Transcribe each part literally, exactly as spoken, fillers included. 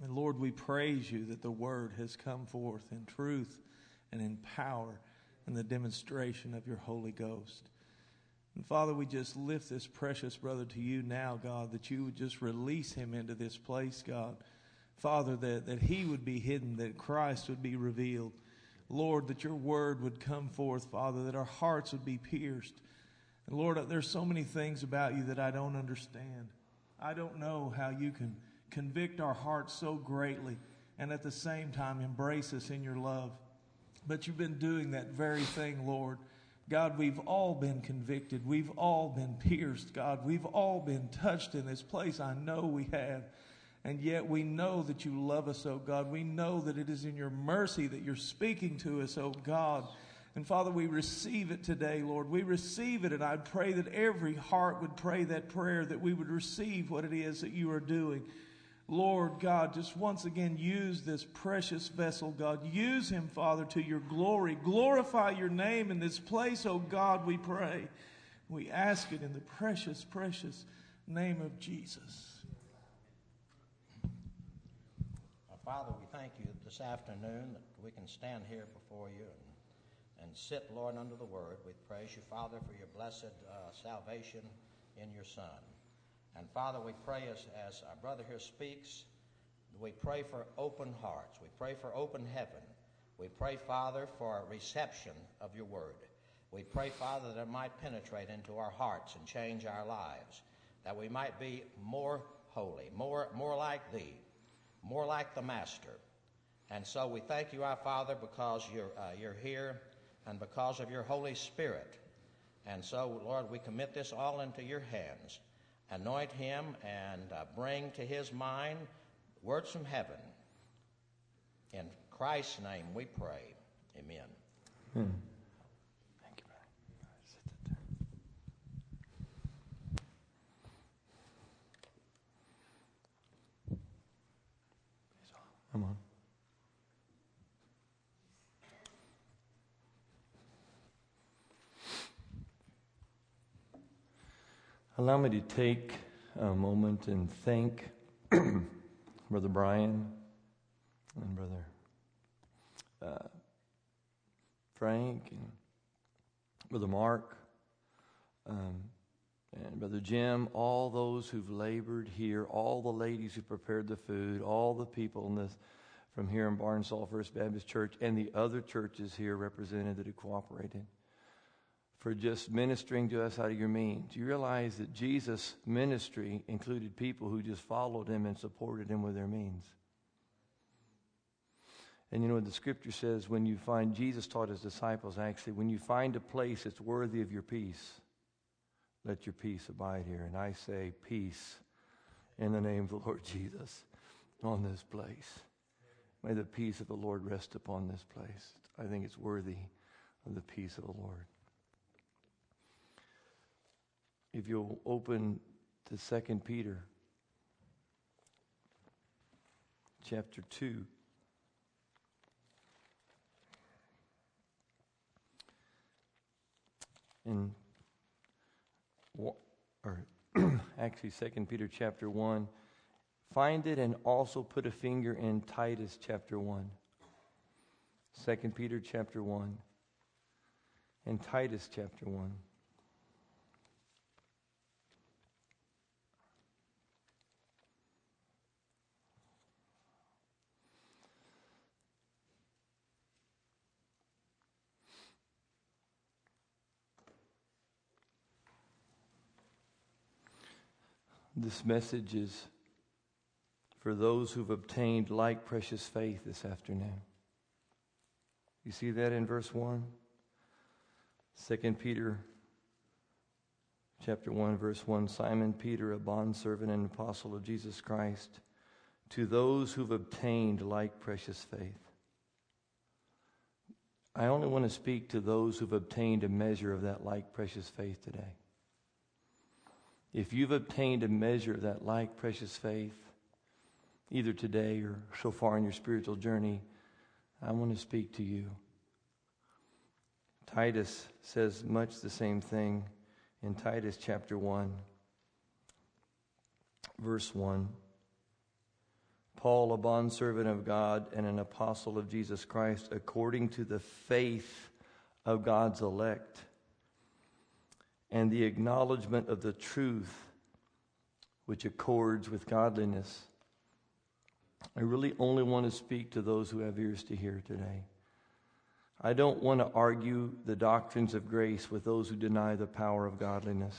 And Lord, we praise you that the word has come forth in truth and in power and the demonstration of your Holy Ghost. And Father, we just lift this precious brother to you now, God, that you would just release him into this place, God. Father, that, that he would be hidden, that Christ would be revealed. Lord, that your word would come forth, Father, that our hearts would be pierced. And Lord, there's so many things about you that I don't understand. I don't know how you can convict our hearts so greatly and at the same time embrace us in your love. But you've been doing that very thing, Lord. God, we've all been convicted. We've all been pierced, God. We've all been touched in this place. I know we have. And yet we know that you love us, oh God. We know that it is in your mercy that you're speaking to us, oh God. And Father, we receive it today, Lord. We receive it, and I pray that every heart would pray that prayer, that we would receive what it is that you are doing. Lord God, just once again use this precious vessel, God. Use him, Father, to your glory. Glorify your name in this place, oh God, we pray. We ask it in the precious, precious name of Jesus. Father, we thank you this afternoon that we can stand here before you and, and sit, Lord, under the word. We praise you, Father, for your blessed uh, salvation in your Son. And Father, we pray as, as our brother here speaks, we pray for open hearts. We pray for open heaven. We pray, Father, for reception of your word. We pray, Father, that it might penetrate into our hearts and change our lives, that we might be more holy, more, more like thee, more like the Master. And so we thank you, our Father, because you're, uh, you're here and because of your Holy Spirit. And so, Lord, we commit this all into your hands. Anoint him and uh, bring to his mind words from heaven. In Christ's name we pray. Amen. Hmm. Thank you, brother. Sit there. Come on. Allow me to take a moment and thank Brother Brian and Brother uh, Frank and Brother Mark um, and Brother Jim, all those who've labored here, all the ladies who prepared the food, all the people in this, from here in Barnsall First Baptist Church and the other churches here represented that have cooperated, for just ministering to us out of your means. You realize that Jesus' ministry included people who just followed him and supported him with their means. And you know what the scripture says, when you find, Jesus taught his disciples actually, when you find a place that's worthy of your peace, let your peace abide here. And I say peace in the name of the Lord Jesus on this place. May the peace of the Lord rest upon this place. I think it's worthy of the peace of the Lord. If you'll open to Second Peter chapter two. In, or actually Second Peter chapter one. Find it and also put a finger in Titus chapter one. Second Peter chapter one and Titus chapter one. This message is for those who've obtained like precious faith this afternoon. You see that in verse one? Second Peter chapter one, verse one. Simon Peter, a bondservant and apostle of Jesus Christ, to those who've obtained like precious faith. I only want to speak to those who've obtained a measure of that like precious faith today. If you've obtained a measure of that like precious faith, either today or so far in your spiritual journey, I want to speak to you. Titus says much the same thing in Titus chapter one, verse one. Paul, a bondservant of God and an apostle of Jesus Christ, according to the faith of God's elect and the acknowledgement of the truth which accords with godliness. I really only want to speak to those who have ears to hear today. I don't want to argue the doctrines of grace with those who deny the power of godliness.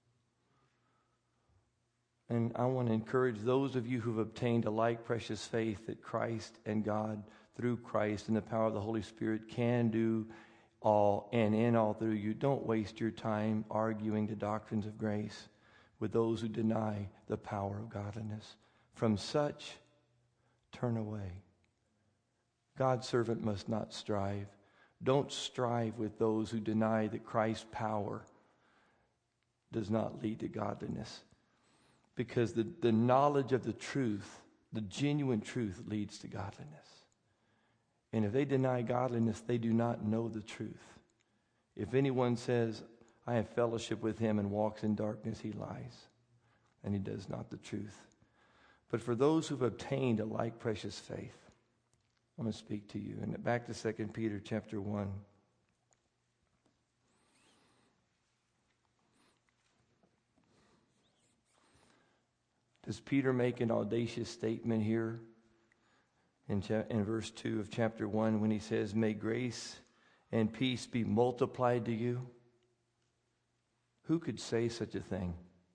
And I want to encourage those of you who've obtained a like precious faith that Christ and God, through Christ and the power of the Holy Spirit, can do all and in all through you. Don't waste your time arguing the doctrines of grace with those who deny the power of godliness. From such, turn away. God's servant must not strive. Don't strive with those who deny that Christ's power does not lead to godliness. Because the, the knowledge of the truth, the genuine truth, leads to godliness. And if they deny godliness, they do not know the truth. If anyone says, I have fellowship with him and walks in darkness, he lies, and he does not the truth. But for those who've obtained a like precious faith, I want to speak to you. And back to Second Peter chapter one. Does Peter make an audacious statement here in, cha- in verse two of chapter one when he says, may grace and peace be multiplied to you? Who could say such a thing?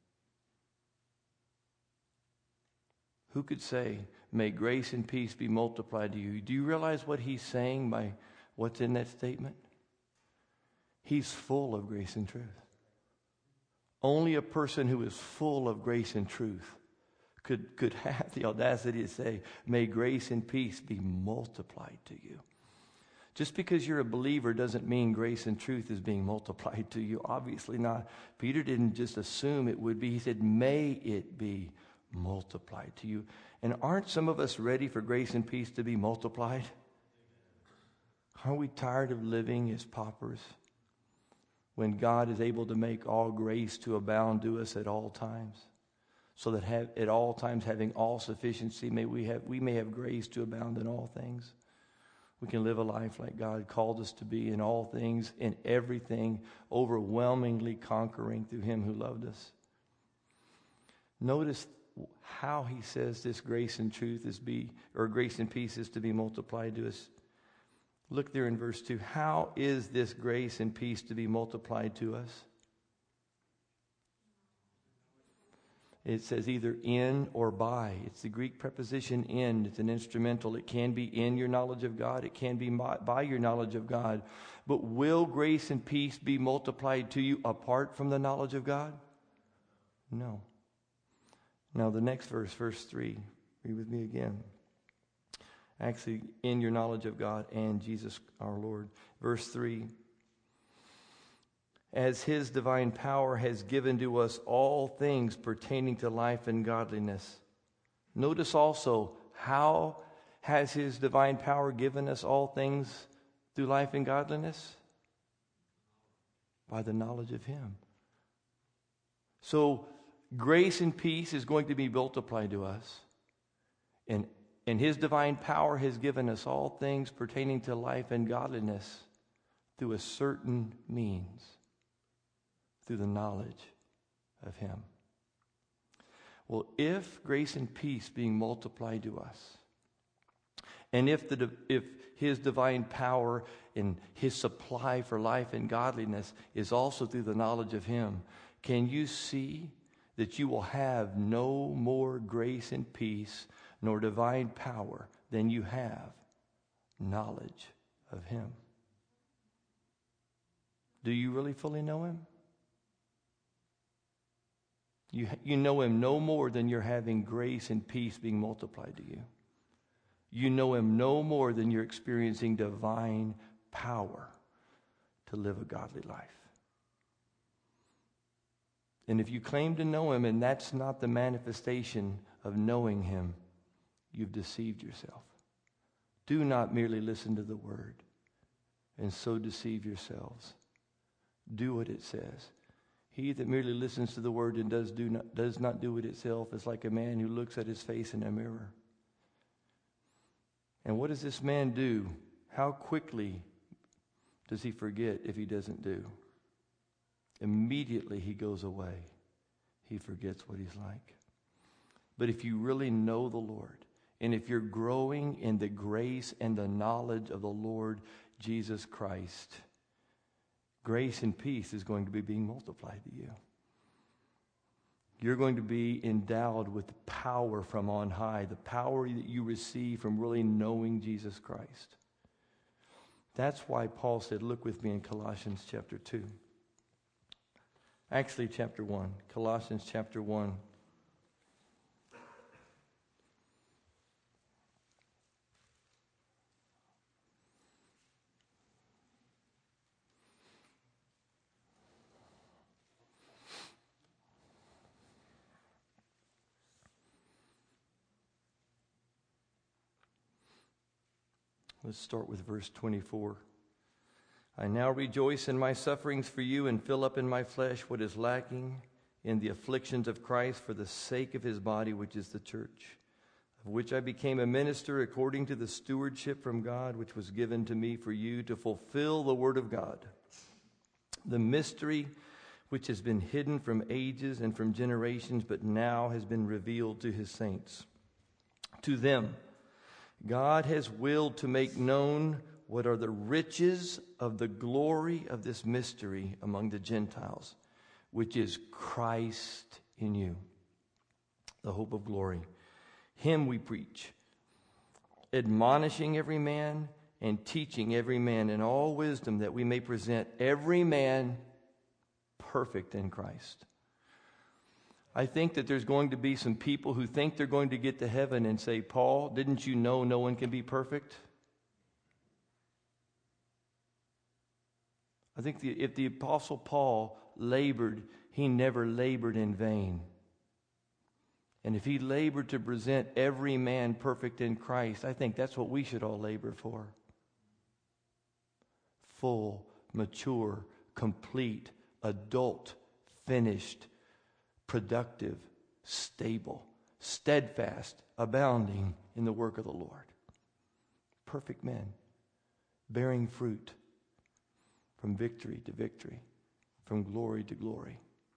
Who could say, may grace and peace be multiplied to you? Do you realize what he's saying by what's in that statement? He's full of grace and truth. Only a person who is full of grace and truth could, could have the audacity to say, may grace and peace be multiplied to you. Just because you're a believer doesn't mean grace and truth is being multiplied to you. Obviously not. Peter didn't just assume it would be. He said, may it be multiplied to you. And aren't some of us ready for grace and peace to be multiplied? Aren't we tired of living as paupers when God is able to make all grace to abound to us at all times? So that have, at all times having all sufficiency, may we have we may have grace to abound in all things. We can live a life like God called us to be in all things, in everything, overwhelmingly conquering through him who loved us. Notice how he says this grace and truth is be, or grace and peace is to be multiplied to us. Look there in verse two. How is this grace and peace to be multiplied to us? It says either in or by. It's the Greek preposition in. It's an instrumental. It can be in your knowledge of God. It can be by your knowledge of God. But will grace and peace be multiplied to you apart from the knowledge of God? No. Now the next verse, verse three. Read with me again. Actually, in your knowledge of God and Jesus our Lord. Verse three. As his divine power has given to us all things pertaining to life and godliness. Notice also, how has his divine power given us all things through life and godliness? By the knowledge of him. So, grace and peace is going to be multiplied to us. And, and his divine power has given us all things pertaining to life and godliness through a certain means. Through the knowledge of him. Well, if grace and peace being multiplied to us, and if the if his divine power and his supply for life and godliness is also through the knowledge of him, can you see that you will have no more grace and peace nor divine power than you have knowledge of him? Do you really fully know him? You, you know him no more than you're having grace and peace being multiplied to you. You know him no more than you're experiencing divine power to live a godly life. And if you claim to know him and that's not the manifestation of knowing him, you've deceived yourself. Do not merely listen to the word and so deceive yourselves. Do what it says. He that merely listens to the word and does do not does not do it itself is like a man who looks at his face in a mirror And what does this man do? How quickly does he forget if he doesn't do? Immediately he goes away. He forgets what he's like. But if you really know the Lord, and if you're growing in the grace and the knowledge of the Lord Jesus Christ, grace and peace is going to be being multiplied to you. You're going to be endowed with power from on high, the power that you receive from really knowing Jesus Christ. That's why Paul said, look with me in Colossians chapter two. Actually, chapter one. Colossians chapter one. Let's start with verse twenty-four. I now rejoice in my sufferings for you and fill up in my flesh what is lacking in the afflictions of Christ for the sake of his body, which is the church, of which I became a minister according to the stewardship from God, which was given to me for you to fulfill the word of God, the mystery which has been hidden from ages and from generations, but now has been revealed to his saints. To them, God has willed to make known what are the riches of the glory of this mystery among the Gentiles, which is Christ in you, the hope of glory. Him we preach, admonishing every man and teaching every man in all wisdom, that we may present every man perfect in Christ. I think that there's going to be some people who think they're going to get to heaven and say, Paul, didn't you know no one can be perfect? I think the, if the Apostle Paul labored, he never labored in vain. And if he labored to present every man perfect in Christ, I think that's what we should all labor for. Full, mature, complete, adult, finished, productive, stable, steadfast, abounding in the work of the Lord. Perfect men, bearing fruit from victory to victory, from glory to glory.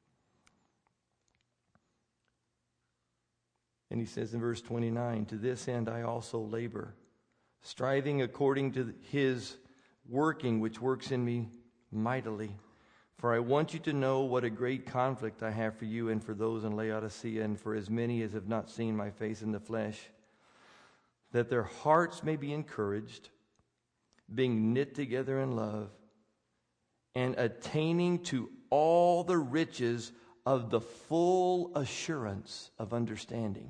And he says in verse twenty-nine, to this end I also labor, striving according to his working which works in me mightily. For I want you to know what a great conflict I have for you and for those in Laodicea and for as many as have not seen my face in the flesh, that their hearts may be encouraged, being knit together in love, and attaining to all the riches of the full assurance of understanding.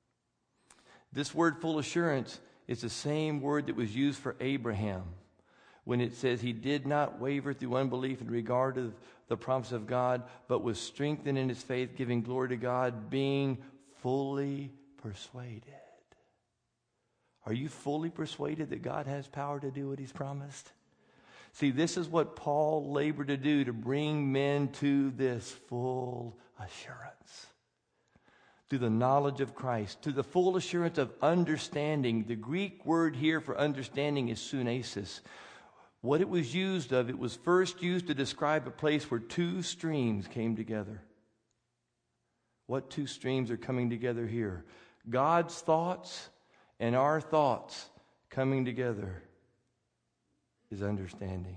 This word full assurance is the same word that was used for Abraham when it says he did not waver through unbelief in regard to the promise of God, but was strengthened in his faith, giving glory to God, being fully persuaded. Are you fully persuaded that God has power to do what he's promised? See, this is what Paul labored to do, to bring men to this full assurance. To the knowledge of Christ, to the full assurance of understanding. The Greek word here for understanding is sunesis. What it was used of, it was first used to describe a place where two streams came together. What two streams are coming together here? God's thoughts and our thoughts coming together is understanding.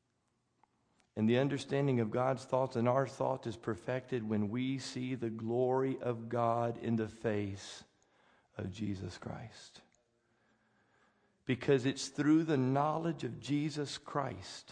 And the understanding of God's thoughts and our thoughts is perfected when we see the glory of God in the face of Jesus Christ. Because it's through the knowledge of Jesus Christ,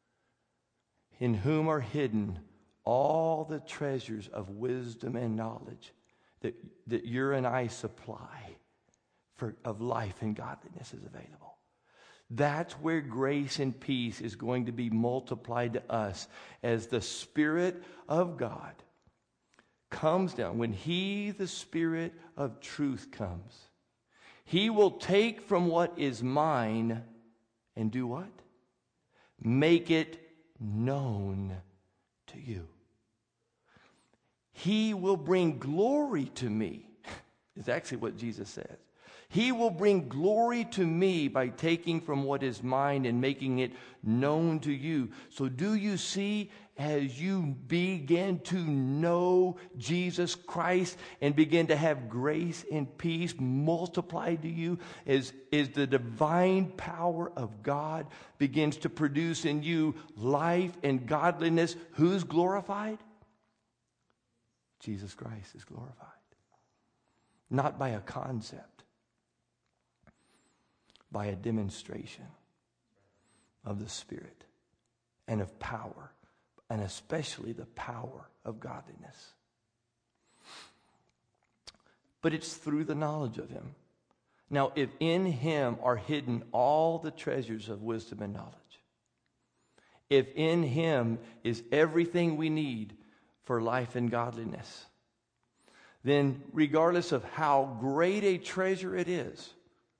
in whom are hidden all the treasures of wisdom and knowledge that, that you and I supply for, of life and godliness is available. That's where grace and peace is going to be multiplied to us as the Spirit of God comes down. When He, the Spirit of truth, comes, He will take from what is mine and do what? Make it known to you. He will bring glory to me, is actually what Jesus says. He will bring glory to me by taking from what is mine and making it known to you. So do you see, as you begin to know Jesus Christ and begin to have grace and peace multiplied to you, as, as the divine power of God begins to produce in you life and godliness, who's glorified? Jesus Christ is glorified. Not by a concept, by a demonstration of the Spirit and of power, and especially the power of godliness. But it's through the knowledge of Him. Now, if in Him are hidden all the treasures of wisdom and knowledge, if in Him is everything we need for life and godliness, then regardless of how great a treasure it is,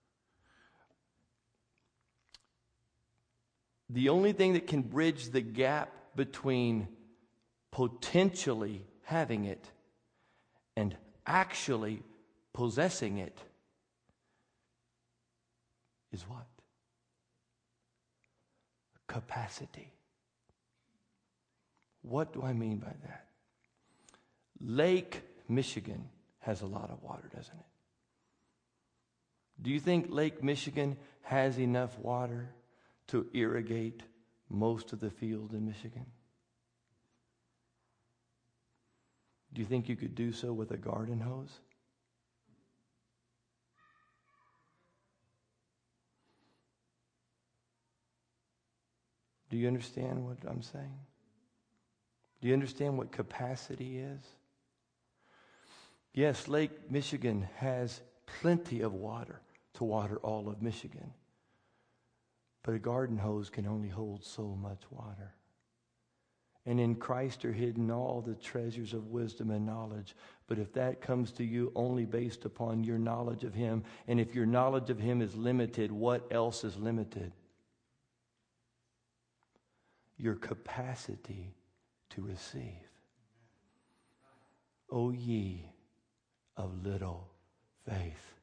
the only thing that can bridge the gap between potentially having it and actually possessing it is what? Capacity. What do I mean by that? Lake Michigan has a lot of water, doesn't it? Do you think Lake Michigan has enough water to irrigate most of the fields in Michigan? Do you think you could do so with a garden hose? Do you understand what I'm saying? Do you understand what capacity is? Yes, Lake Michigan has plenty of water to water all of Michigan. But a garden hose can only hold so much water. And in Christ are hidden all the treasures of wisdom and knowledge. But if that comes to you only based upon your knowledge of Him, and if your knowledge of Him is limited, what else is limited? Your capacity to receive. O ye of little faith.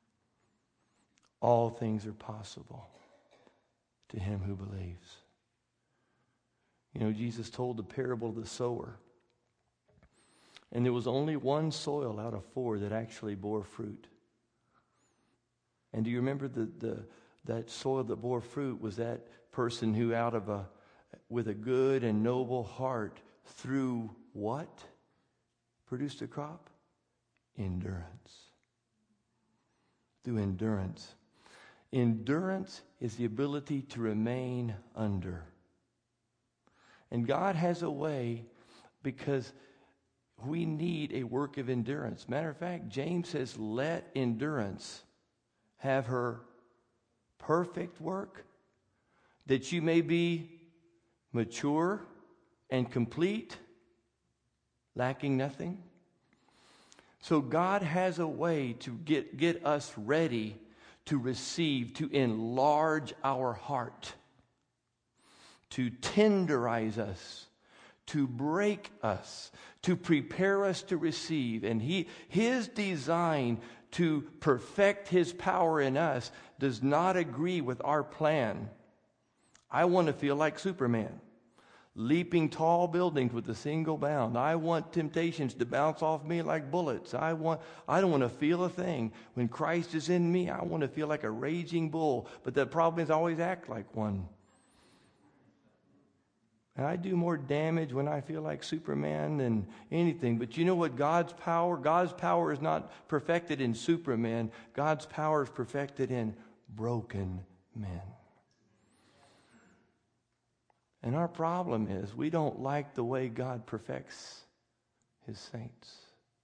All things are possible to him who believes. You know, Jesus told the parable of the sower. And there was only one soil out of four that actually bore fruit. And do you remember the, the that soil that bore fruit was that person who out of a, with a good and noble heart, through what produced a crop? Endurance. Through endurance. Endurance is the ability to remain under. And God has a way, because we need a work of endurance. Matter of fact, James says, let endurance have her perfect work, that you may be mature and complete, lacking nothing. So God has a way to get, get us ready to receive, to enlarge our heart, to tenderize us, to break us, to prepare us to receive. And he, His design to perfect His power in us does not agree with our plan. I want to feel like Superman, leaping tall buildings with a single bound. I want temptations to bounce off me like bullets. I want, I don't want to feel a thing. When Christ is in me, I want to feel like a raging bull. But the problem is I always act like one. And I do more damage when I feel like Superman than anything. But you know what? God's power, God's power is not perfected in Superman. God's power is perfected in broken men. And our problem is we don't like the way God perfects His saints.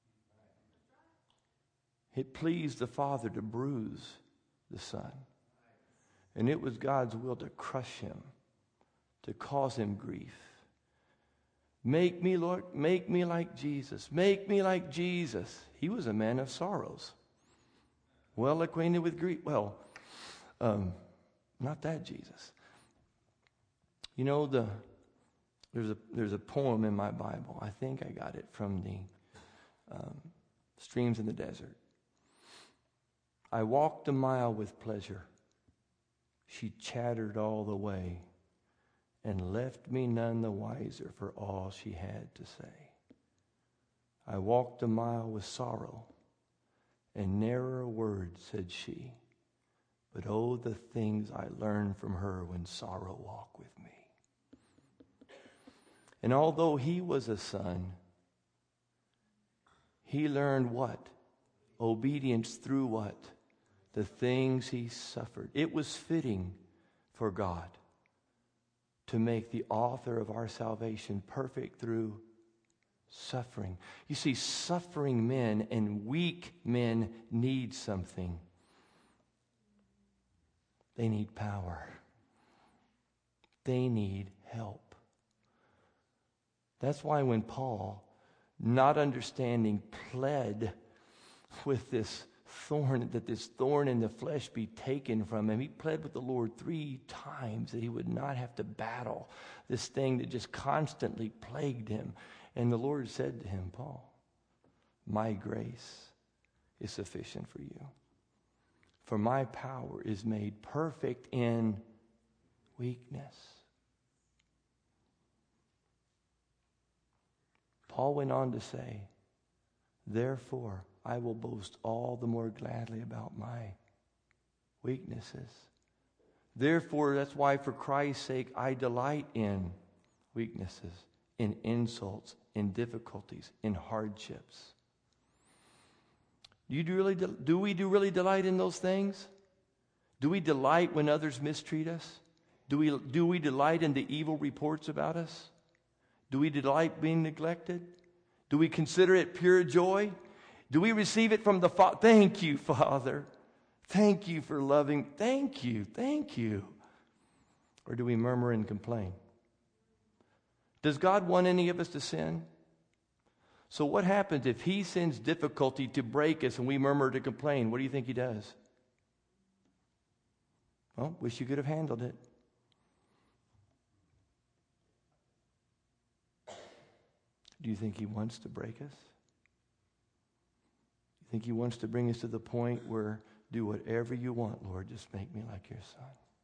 It pleased the Father to bruise the Son. And it was God's will to crush Him, to cause Him grief. Make me, Lord, make me like Jesus. Make me like Jesus. He was a man of sorrows, well acquainted with grief. Well, um, not that Jesus. You know, the there's a there's a poem in my Bible. I think I got it from the um, Streams in the Desert. I walked a mile with pleasure. She chattered all the way and left me none the wiser for all she had to say. I walked a mile with sorrow, and ne'er a word said she. But oh, the things I learned from her when sorrow walked with me. And although he was a son, he learned what? Obedience through what? The things he suffered. It was fitting for God to make the author of our salvation perfect through suffering. You see, suffering men and weak men need something. They need power. They need help. That's why when Paul, not understanding, pled with this thorn, that this thorn in the flesh be taken from him. He pled with the Lord three times that he would not have to battle this thing that just constantly plagued him. And the Lord said to him, Paul, my grace is sufficient for you. For my power is made perfect in weakness. Paul went on to say, therefore, I will boast all the more gladly about my weaknesses. Therefore, that's why for Christ's sake I delight in weaknesses, in insults, in difficulties, in hardships. Do you do really do we do really delight in those things? Do we delight when others mistreat us? Do we do we delight in the evil reports about us? Do we delight being neglected? Do we consider it pure joy? Do we receive it from the Father? Thank you, Father. Thank you for loving. Thank you. Thank you. Or do we murmur and complain? Does God want any of us to sin? So what happens if he sends difficulty to break us and we murmur to complain? What do you think he does? Well, wish you could have handled it. Do you think he wants to break us? You think he wants to bring us to the point where do whatever you want, Lord, just make me like your son?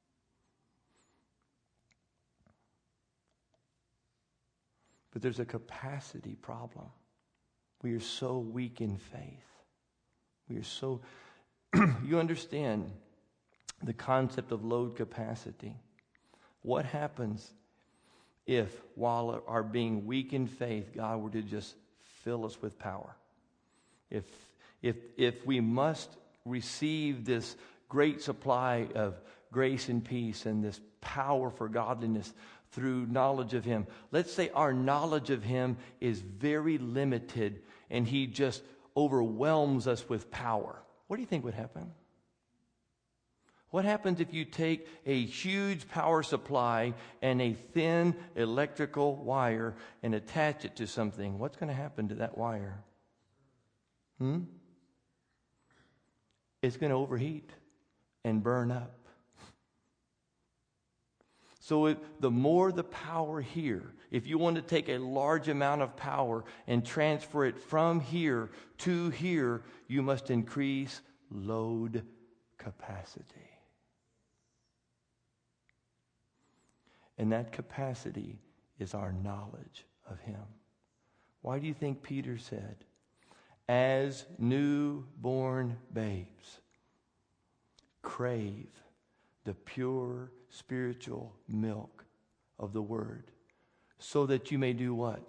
But there's a capacity problem. We are so weak in faith. We are so, you understand the concept of load capacity. What happens if, while our being weak in faith, God were to just fill us with power? If, if, if we must receive this great supply of grace and peace and this power for godliness through knowledge of him, let's say our knowledge of him is very limited and he just overwhelms us with power. What do you think would happen? What happens if you take a huge power supply and a thin electrical wire and attach it to something? What's going to happen to that wire? Hmm? It's going to overheat and burn up. So it, the more the power here, if you want to take a large amount of power and transfer it from here to here, you must increase load capacity. And that capacity is our knowledge of him. Why do you think Peter said, as newborn babes, crave the pure spiritual milk of the word, so that you may do what?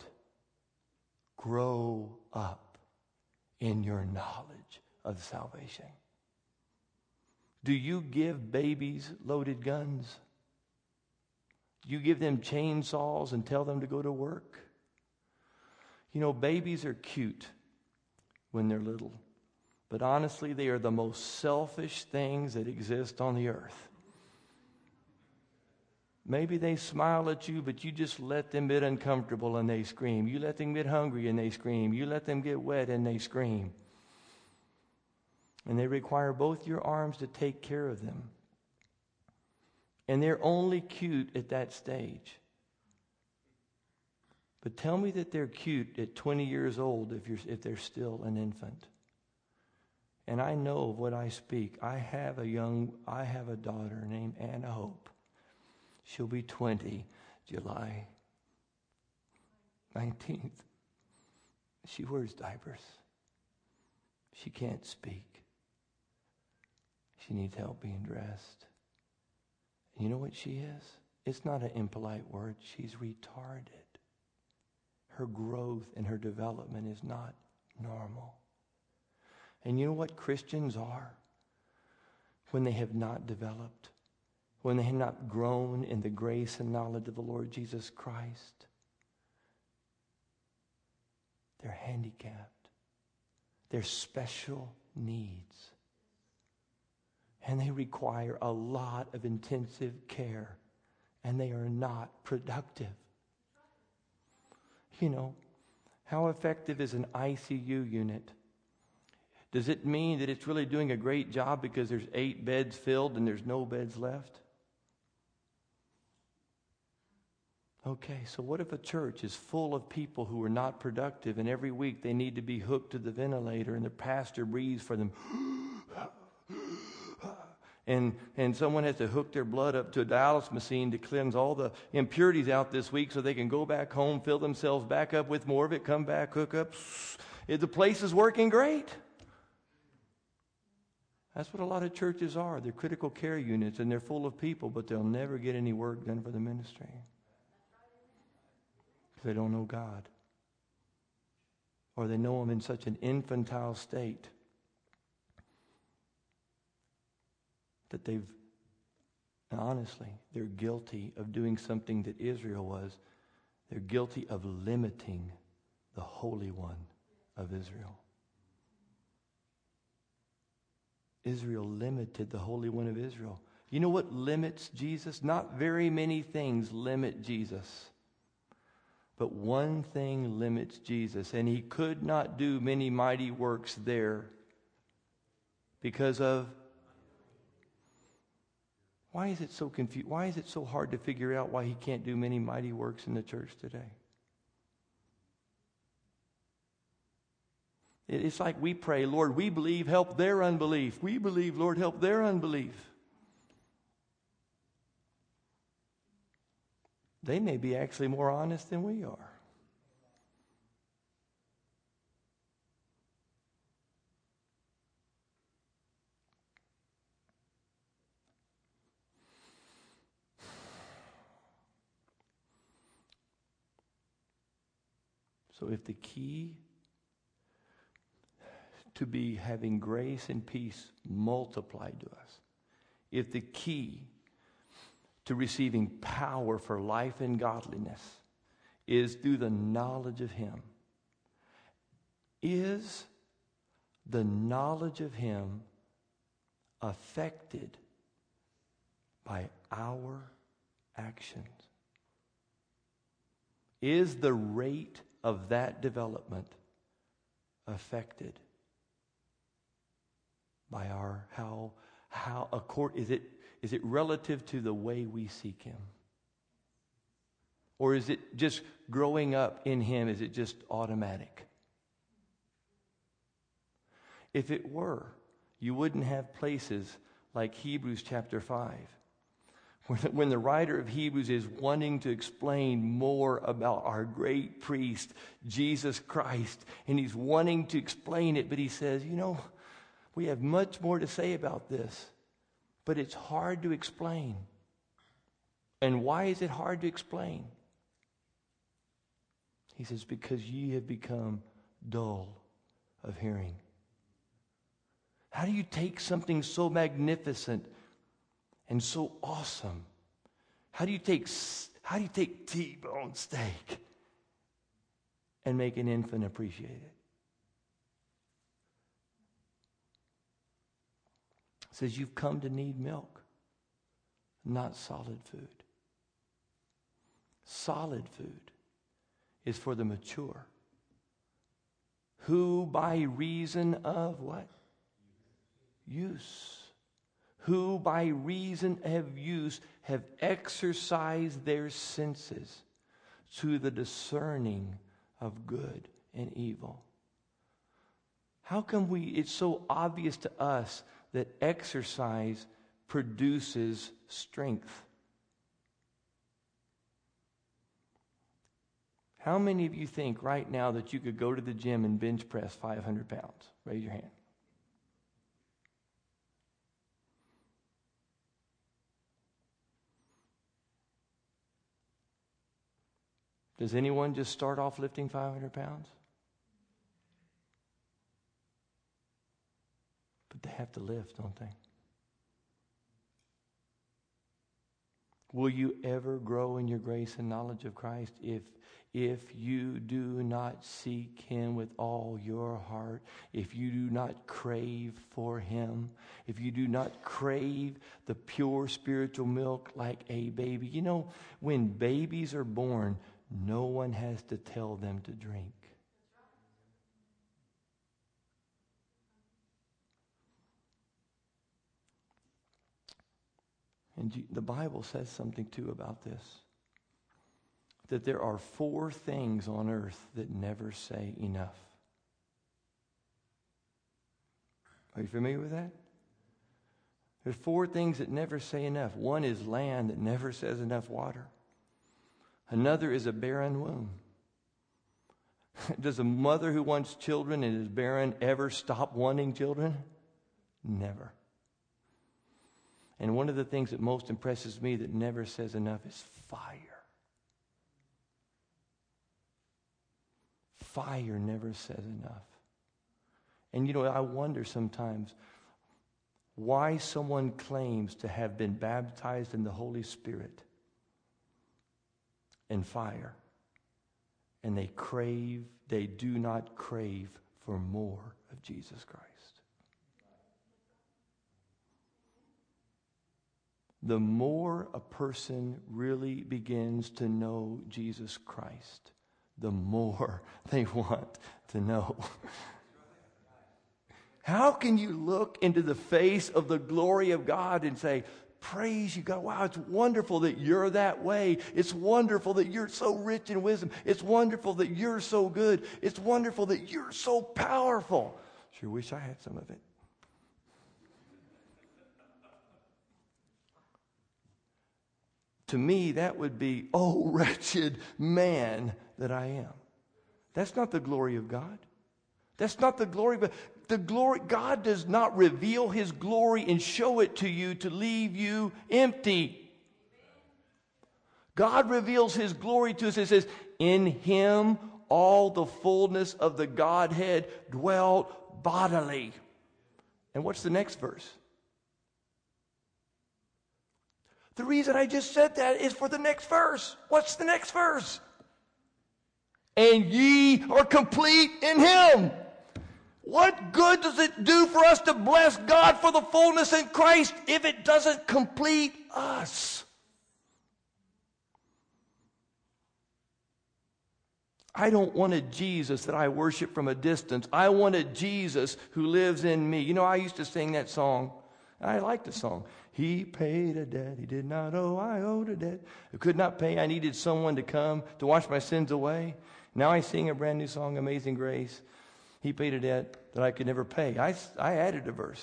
Grow up in your knowledge of salvation. Do you give babies loaded guns? Do you give them chainsaws and tell them to go to work? You know, babies are cute when they're little, but honestly, they are the most selfish things that exist on the earth. Maybe they smile at you, but you just let them get uncomfortable and they scream. You let them get hungry and they scream. You let them get wet and they scream. And they require both your arms to take care of them. And they're only cute at that stage. But tell me that they're cute at twenty years old if you're if they're still an infant. And I know of what I speak. I have a young, I have a daughter named Anna Hope. She'll be twenty, July nineteenth. She wears diapers. She can't speak. She needs help being dressed. And you know what she is? It's not an impolite word. She's retarded. Her growth and her development is not normal. And you know what Christians are? When they have not developed, when they have not grown in the grace and knowledge of the Lord Jesus Christ, they're handicapped. They're special needs. And they require a lot of intensive care. And they are not productive. You know, how effective is an I C U unit? Does it mean that it's really doing a great job because there's eight beds filled and there's no beds left? Okay, so what if a church is full of people who are not productive and every week they need to be hooked to the ventilator and the pastor breathes for them and and someone has to hook their blood up to a dialysis machine to cleanse all the impurities out this week so they can go back home, fill themselves back up with more of it, come back, hook up. The place is working great. That's what a lot of churches are. They're critical care units and they're full of people, but they'll never get any work done for the ministry. Because they don't know God. Or they know Him in such an infantile state that they've, honestly, they're guilty of doing something that Israel was. They're guilty of limiting the Holy One of Israel. Israel limited the Holy One of Israel. You know what limits Jesus? Not very many things limit Jesus. But one thing limits Jesus. And He could not do many mighty works there because of... Why is it so confused? Why is it so hard to figure out why He can't do many mighty works in the church today? It's like we pray, Lord, we believe, help their unbelief. We believe, Lord, help their unbelief. They may be actually more honest than we are. So if the key to be having grace and peace multiplied to us, if the key to receiving power for life and godliness is through the knowledge of Him, is the knowledge of Him affected by our actions? Is the rate of that development affected by our how how accord is it is it relative to the way we seek Him? Or is it just growing up in Him? Is it just automatic? If it were, you wouldn't have places like Hebrews chapter five. When the writer of Hebrews is wanting to explain more about our great priest, Jesus Christ, and he's wanting to explain it, but he says, you know, we have much more to say about this, but it's hard to explain. And why is it hard to explain? He says, because ye have become dull of hearing. How do you take something so magnificent and so awesome? How do you take how do you take T-bone steak and make an infant appreciate it? It says you've come to need milk, not solid food. Solid food is for the mature, who by reason of what? Use. Who by reason of use have exercised their senses to the discerning of good and evil. How come we, it's so obvious to us that exercise produces strength? How many of you think right now that you could go to the gym and bench press five hundred pounds? Raise your hand. Does anyone just start off lifting five hundred pounds? But they have to lift, don't they? Will you ever grow in your grace and knowledge of Christ if, if you do not seek Him with all your heart, if you do not crave for Him, if you do not crave the pure spiritual milk like a baby? You know, when babies are born, no one has to tell them to drink. And the Bible says something too about this. That there are four things on earth that never say enough. Are you familiar with that? There's four things that never say enough. One is land that never says enough water. Another is a barren womb. Does a mother who wants children and is barren ever stop wanting children? Never. And one of the things that most impresses me that never says enough is fire. Fire never says enough. And you know, I wonder sometimes why someone claims to have been baptized in the Holy Spirit and fire, and they crave, they do not crave for more of Jesus Christ. The more a person really begins to know Jesus Christ, the more they want to know. How can you look into the face of the glory of God and say, praise you, God. Wow, it's wonderful that you're that way. It's wonderful that you're so rich in wisdom. It's wonderful that you're so good. It's wonderful that you're so powerful. Sure wish I had some of it. To me, that would be, oh, wretched man that I am. That's not the glory of God. That's not the glory, but the glory, God does not reveal His glory and show it to you to leave you empty. God reveals His glory to us. It says, in Him all the fullness of the Godhead dwelt bodily. And what's the next verse? The reason I just said that is for the next verse. What's the next verse? And ye are complete in Him. What good does it do for us to bless God for the fullness in Christ if it doesn't complete us? I don't want a Jesus that I worship from a distance. I want a Jesus who lives in me. You know, I used to sing that song. I like the song. He paid a debt he did not owe. I owed a debt I could not pay. I needed someone to come to wash my sins away. Now I sing a brand new song, Amazing Grace. He paid a debt that I could never pay. I, I added a verse.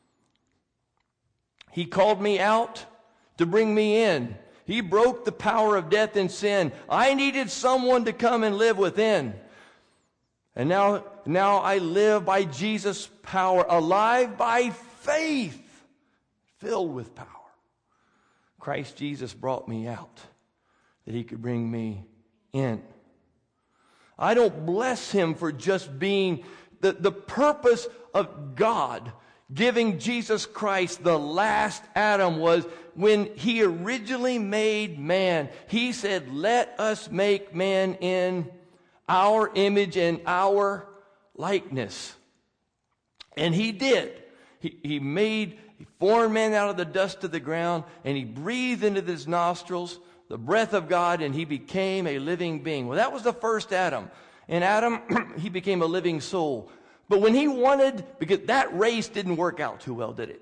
He called me out to bring me in. He broke the power of death and sin. I needed someone to come and live within. And now, now I live by Jesus' power, alive by faith, filled with power. Christ Jesus brought me out that He could bring me in. I don't bless Him for just being the, the purpose of God giving Jesus Christ the last Adam was when He originally made man. He said, let us make man in our image and our likeness. And He did. He, he made, He formed man out of the dust of the ground, and He breathed into His nostrils the breath of God, and he became a living being. Well, that was the first Adam. And Adam, he became a living soul. But when he wanted, because that race didn't work out too well, did it?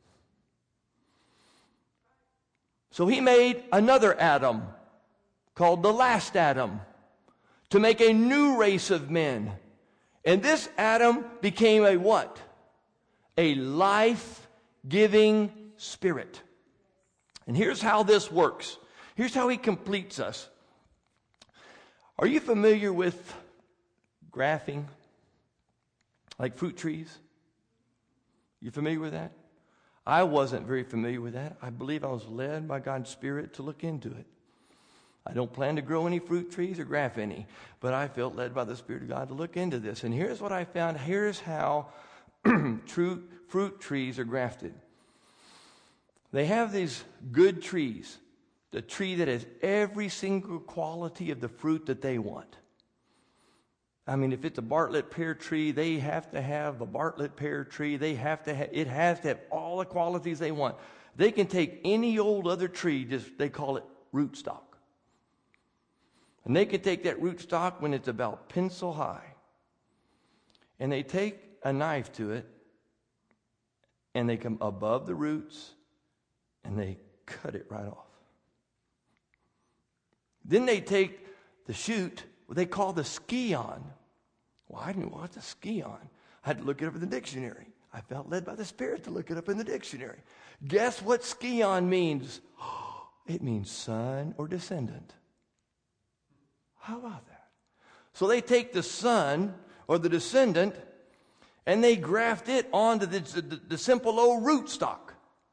So he made another Adam called the last Adam to make a new race of men. And this Adam became a what? A life-giving spirit. And here's how this works. Here's how he completes us. Are you familiar with grafting? Like fruit trees? You familiar with that? I wasn't very familiar with that. I believe I was led by God's Spirit to look into it. I don't plan to grow any fruit trees or graft any, but I felt led by the Spirit of God to look into this. And here's what I found. Here's how true fruit trees are grafted. They have these good trees, the tree that has every single quality of the fruit that they want. I mean, if it's a Bartlett pear tree, they have to have a Bartlett pear tree. They have to have, it has to have all the qualities they want. They can take any old other tree, just they call it rootstock. And they can take that rootstock when it's about pencil high. And they take a knife to it, and they come above the roots, and they cut it right off. Then they take the shoot, what they call the scion. Well, I didn't know what the scion. I had to look it up in the dictionary. I felt led by the Spirit to look it up in the dictionary. Guess what scion means? It means son or descendant. How about that? So they take the son or the descendant and they graft it onto the, the, the simple old rootstock.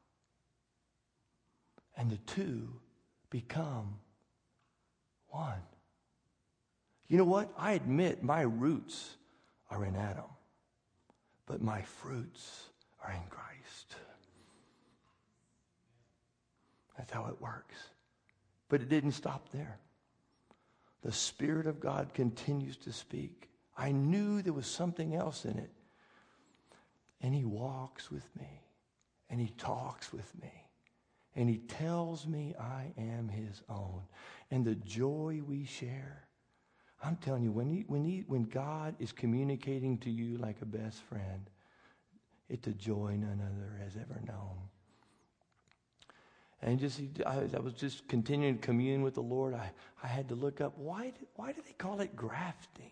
And the two become one. You know what? I admit my roots are in Adam, but my fruits are in Christ. That's how it works. But it didn't stop there. The Spirit of God continues to speak. I knew there was something else in it. And He walks with me, and He talks with me. And He tells me I am His own. And the joy we share. I'm telling you, when, he, when, he, when God is communicating to you like a best friend, it's a joy none other has ever known. And just I, I was just continuing to commune with the Lord. I, I had to look up, why, why do they call it grafting?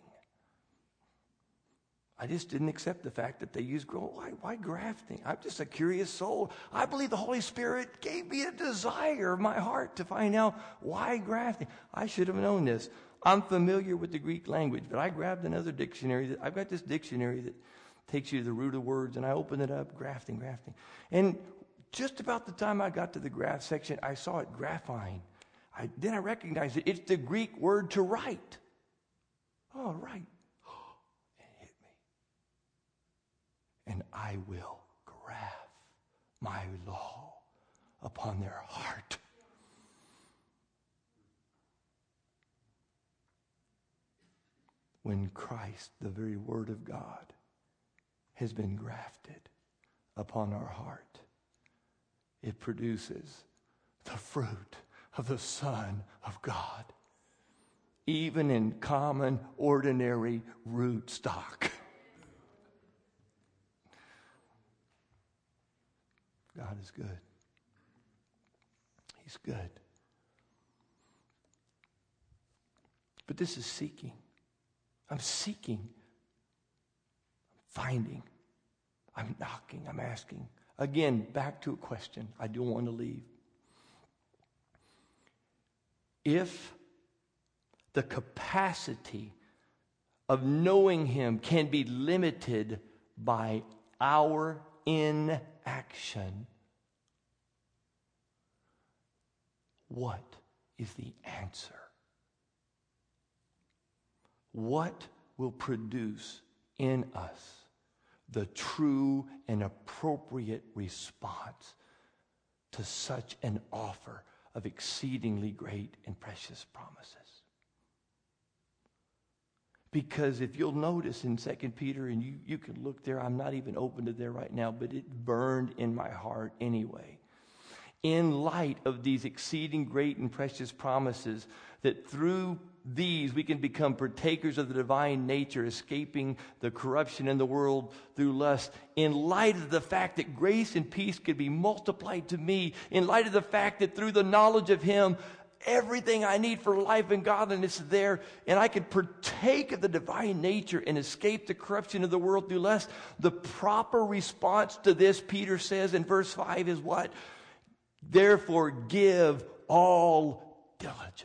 I just didn't accept the fact that they use grow. Why, why grafting? I'm just a curious soul. I believe the Holy Spirit gave me a desire of my heart to find out why grafting. I should have known this. I'm familiar with the Greek language, but I grabbed another dictionary. That, I've got this dictionary that takes you to the root of words, and I opened it up, grafting, grafting. And just about the time I got to the graft section, I saw it graphine. I, then I recognized it. It's the Greek word to write. Oh, right. It hit me. And I will graft my law upon their heart. When Christ, the very Word of God, has been grafted upon our heart, it produces the fruit of the Son of God, even in common, ordinary root stock. God is good. He's good. But this is seeking. I'm seeking. I'm finding. I'm knocking. I'm asking. Again, back to a question. I don't want to leave. If the capacity of knowing Him can be limited by our inaction, what is the answer? What will produce in us the true and appropriate response to such an offer of exceedingly great and precious promises? Because if you'll notice in Second Peter, and you, you can look there, I'm not even open to there right now, but it burned in my heart anyway. In light of these exceeding great and precious promises, that through these we can become partakers of the divine nature, escaping the corruption in the world through lust. In light of the fact that grace and peace could be multiplied to me, in light of the fact that through the knowledge of Him, everything I need for life and godliness is there, and I can partake of the divine nature and escape the corruption of the world through lust. The proper response to this, Peter says in verse five, is what? Therefore give all diligence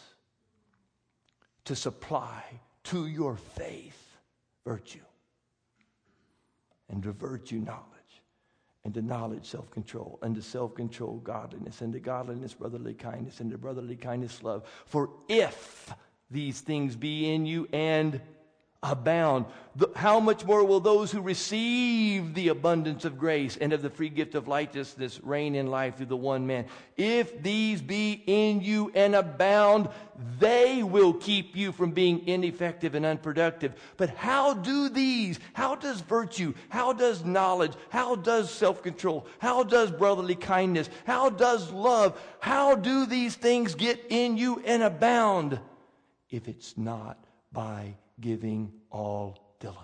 to supply to your faith virtue, and to virtue knowledge, and to knowledge self-control, and to self-control godliness, and to godliness brotherly kindness, and to brotherly kindness love. For if these things be in you and abound, the, how much more will those who receive the abundance of grace and of the free gift of righteousness reign in life through the one man? If these be in you and abound, they will keep you from being ineffective and unproductive. But how do these, how does virtue, how does knowledge, how does self-control, how does brotherly kindness, how does love, how do these things get in you and abound if it's not by giving all diligence?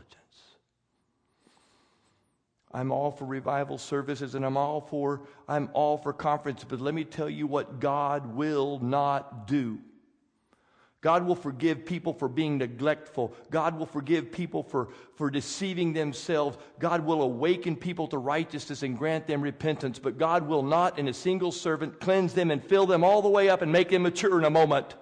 I'm all for revival services, and I'm all for I'm all for conferences, but let me tell you what God will not do. God will forgive people for being neglectful. God will forgive people for, for deceiving themselves. God will awaken people to righteousness and grant them repentance, but God will not in a single servant cleanse them and fill them all the way up and make them mature in a moment.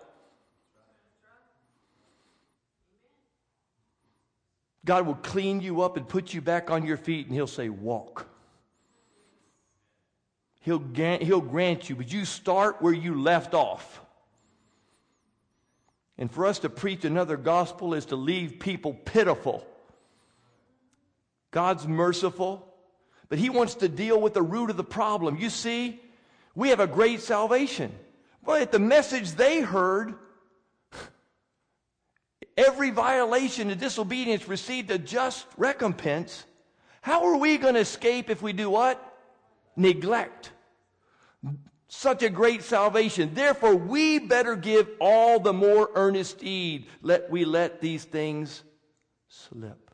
God will clean you up and put you back on your feet, and He'll say, walk. He'll grant, he'll grant you, but you start where you left off. And for us to preach another gospel is to leave people pitiful. God's merciful, but He wants to deal with the root of the problem. You see, we have a great salvation. But the message they heard, every violation and disobedience received a just recompense. How are we going to escape if we do what? Neglect such a great salvation. Therefore, we better give all the more earnest heed, let we let these things slip.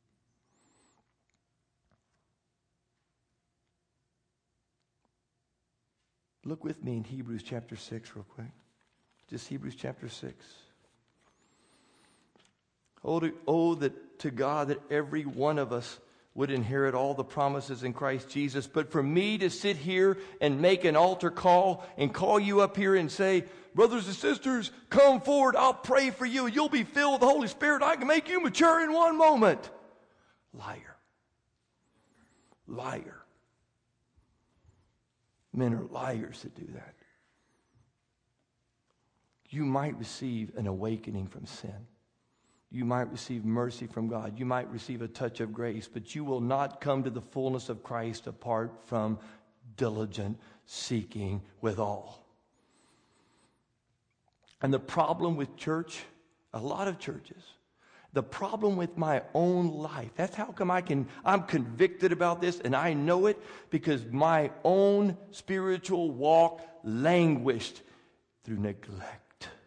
Look with me in Hebrews chapter six real quick. Just Hebrews chapter six. Oh, to, oh, that to God that every one of us would inherit all the promises in Christ Jesus. But for me to sit here and make an altar call and call you up here and say, brothers and sisters, come forward, I'll pray for you, and you'll be filled with the Holy Spirit. I can make you mature in one moment. Liar. Liar. Men are liars that do that. You might receive an awakening from sin. You might receive mercy from God. You might receive a touch of grace, but you will not come to the fullness of Christ apart from diligent seeking with all. And the problem with church, a lot of churches, the problem with my own life, that's how come I can, I'm convicted about this, and I know it because my own spiritual walk languished through neglect.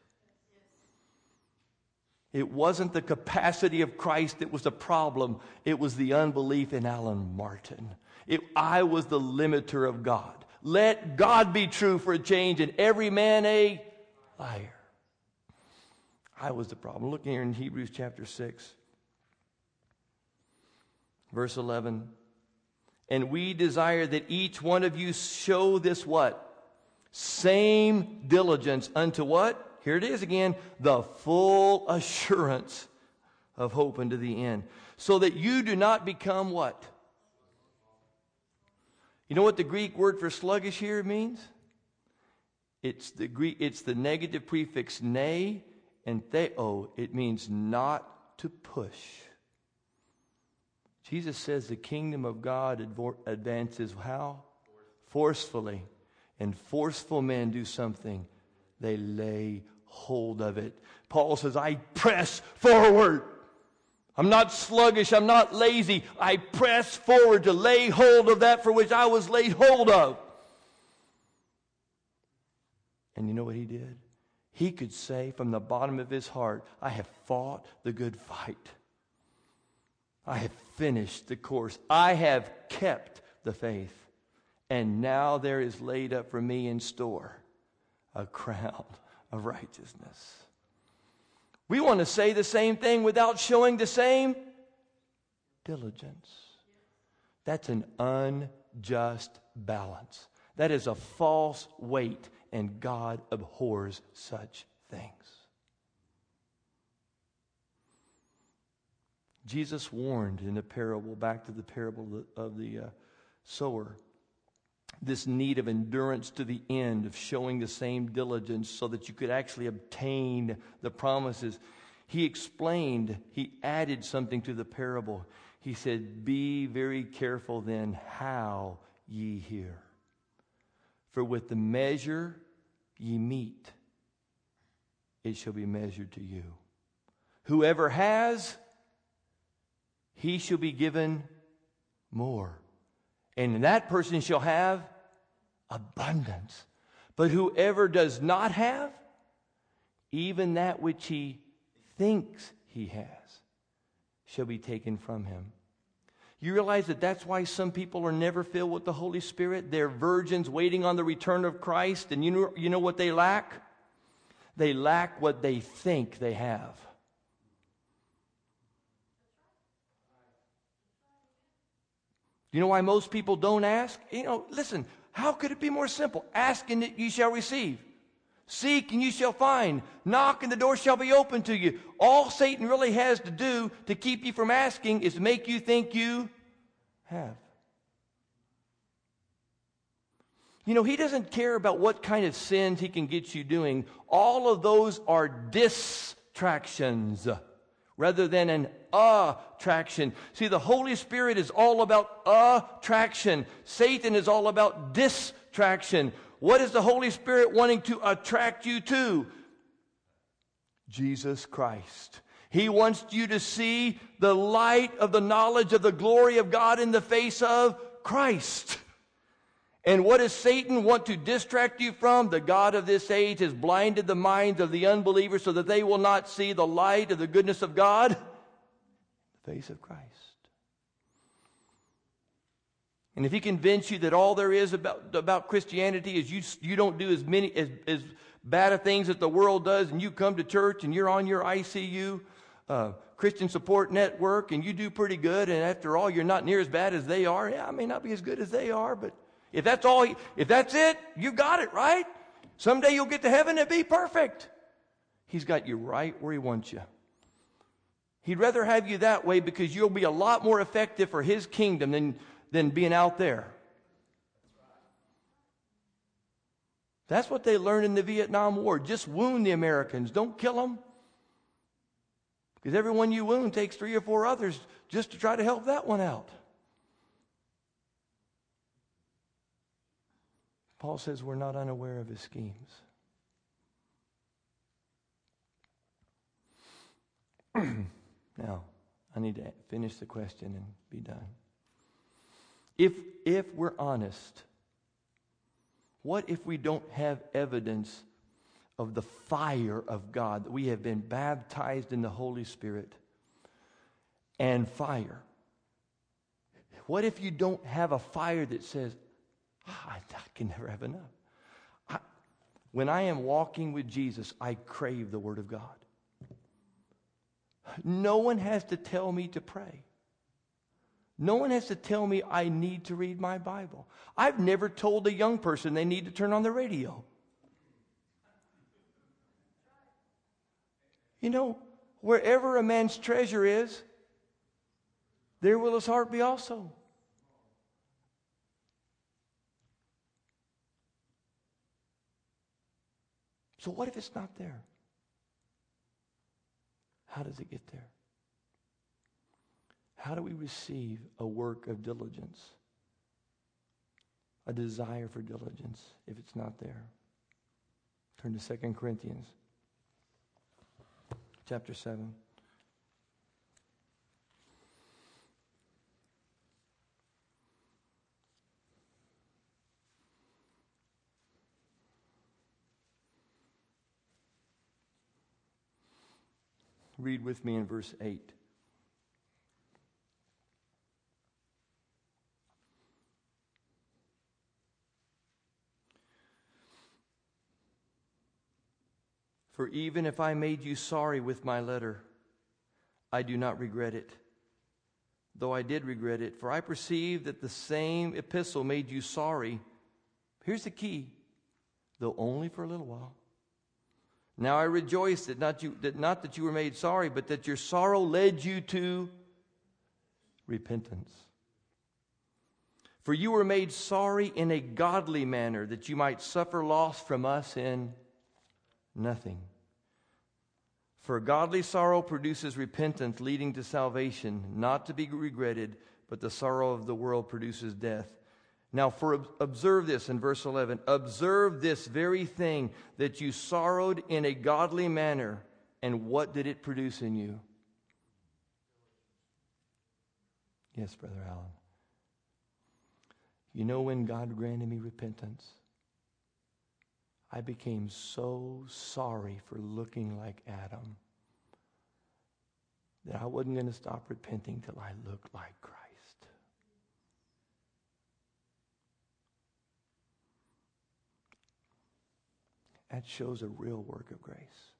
It wasn't the capacity of Christ that was the problem. It was the unbelief in Alan Martin. It, I was the limiter of God. Let God be true for a change and every man a liar. I was the problem. Look here in Hebrews chapter six. Verse eleven. And we desire that each one of you show this what? Same diligence unto what? Here it is again, the full assurance of hope unto the end. So that you do not become what? You know what the Greek word for sluggish here means? It's the Greek, it's the negative prefix ne and theo. It means not to push. Jesus says the kingdom of God advances how? Forcefully. And forceful men do something. They lay hold of it. Paul says, I press forward. I'm not sluggish. I'm not lazy. I press forward to lay hold of that for which I was laid hold of. And you know what he did? He could say from the bottom of his heart, I have fought the good fight. I have finished the course. I have kept the faith. And now there is laid up for me in store a crown of righteousness. We want to say the same thing without showing the same diligence. That's an unjust balance. That is a false weight, and God abhors such things. Jesus warned in the parable, back to the parable of the uh, sower, this need of endurance to the end, of showing the same diligence so that you could actually obtain the promises. He explained, he added something to the parable. He said, "Be very careful then how ye hear. For with the measure ye meet, it shall be measured to you. Whoever has, he shall be given more. And that person shall have abundance. But whoever does not have, even that which he thinks he has, shall be taken from him." You realize that that's why some people are never filled with the Holy Spirit? They're virgins waiting on the return of Christ. And you know, you know what they lack? They lack what they think they have. You know why most people don't ask? You know, listen, how could it be more simple? Ask and you shall receive. Seek and you shall find. Knock and the door shall be open to you. All Satan really has to do to keep you from asking is make you think you have. You know, he doesn't care about what kind of sins he can get you doing. All of those are distractions rather than an attraction. See, the Holy Spirit is all about attraction. Satan is all about distraction. What is the Holy Spirit wanting to attract you to? Jesus Christ. He wants you to see the light of the knowledge of the glory of God in the face of Christ. And what does Satan want to distract you from? The God of this age has blinded the minds of the unbelievers so that they will not see the light of the goodness of God in the face of Christ. And if he convinces you that all there is about, about Christianity is you, you don't do as many as, as bad of things as the world does, and you come to church and you're on your I C U uh, Christian support network and you do pretty good, and after all you're not near as bad as they are. Yeah, I may not be as good as they are, but if that's all, if that's it, you got it, right? Someday you'll get to heaven and be perfect. He's got you right where he wants you. He'd rather have you that way because you'll be a lot more effective for his kingdom than than being out there. That's what they learned in the Vietnam War. Just wound the Americans. Don't kill them. Because every one you wound takes three or four others just to try to help that one out. Paul says we're not unaware of his schemes. Now, I need to finish the question and be done. If, if we're honest, what if we don't have evidence of the fire of God, that we have been baptized in the Holy Spirit and fire? What if you don't have a fire that says, oh, I, I can never have enough? I, when I am walking with Jesus, I crave the Word of God. No one has to tell me to pray. No one has to tell me I need to read my Bible. I've never told a young person they need to turn on the radio. You know, wherever a man's treasure is, there will his heart be also. So what if it's not there? How does it get there? How do we receive a work of diligence? A desire for diligence if it's not there? Turn to Second Corinthians chapter seven. Read with me in verse eight. For even if I made you sorry with my letter, I do not regret it, though I did regret it. For I perceive that the same epistle made you sorry. Here's the key, though only for a little while. Now I rejoice that not, you, that not that you were made sorry, but that your sorrow led you to repentance. For you were made sorry in a godly manner, that you might suffer loss from us in nothing. For godly sorrow produces repentance, leading to salvation, not to be regretted, but the sorrow of the world produces death. Now, for observe this in verse eleven. Observe this very thing, that you sorrowed in a godly manner. And what did it produce in you? Yes, Brother Allen. You know when God granted me repentance? I became so sorry for looking like Adam that I wasn't going to stop repenting till I looked like Christ. That shows a real work of grace.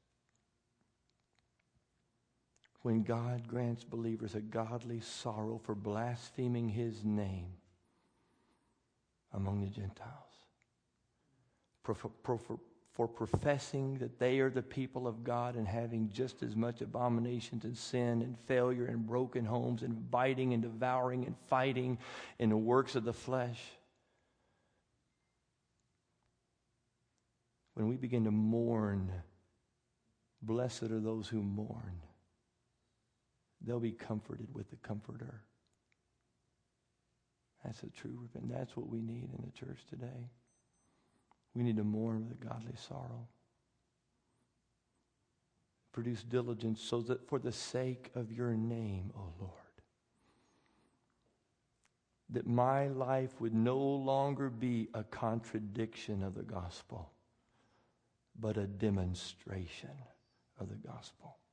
When God grants believers a godly sorrow for blaspheming His name among the Gentiles, for, for, for, for professing that they are the people of God and having just as much abominations and sin and failure and broken homes and biting and devouring and fighting in the works of the flesh. When we begin to mourn, blessed are those who mourn. They'll be comforted with the Comforter. That's the true repentance. That's what we need in the church today. We need to mourn with a godly sorrow. Produce diligence so that for the sake of your name, O Lord, that my life would no longer be a contradiction of the gospel, but a demonstration of the gospel.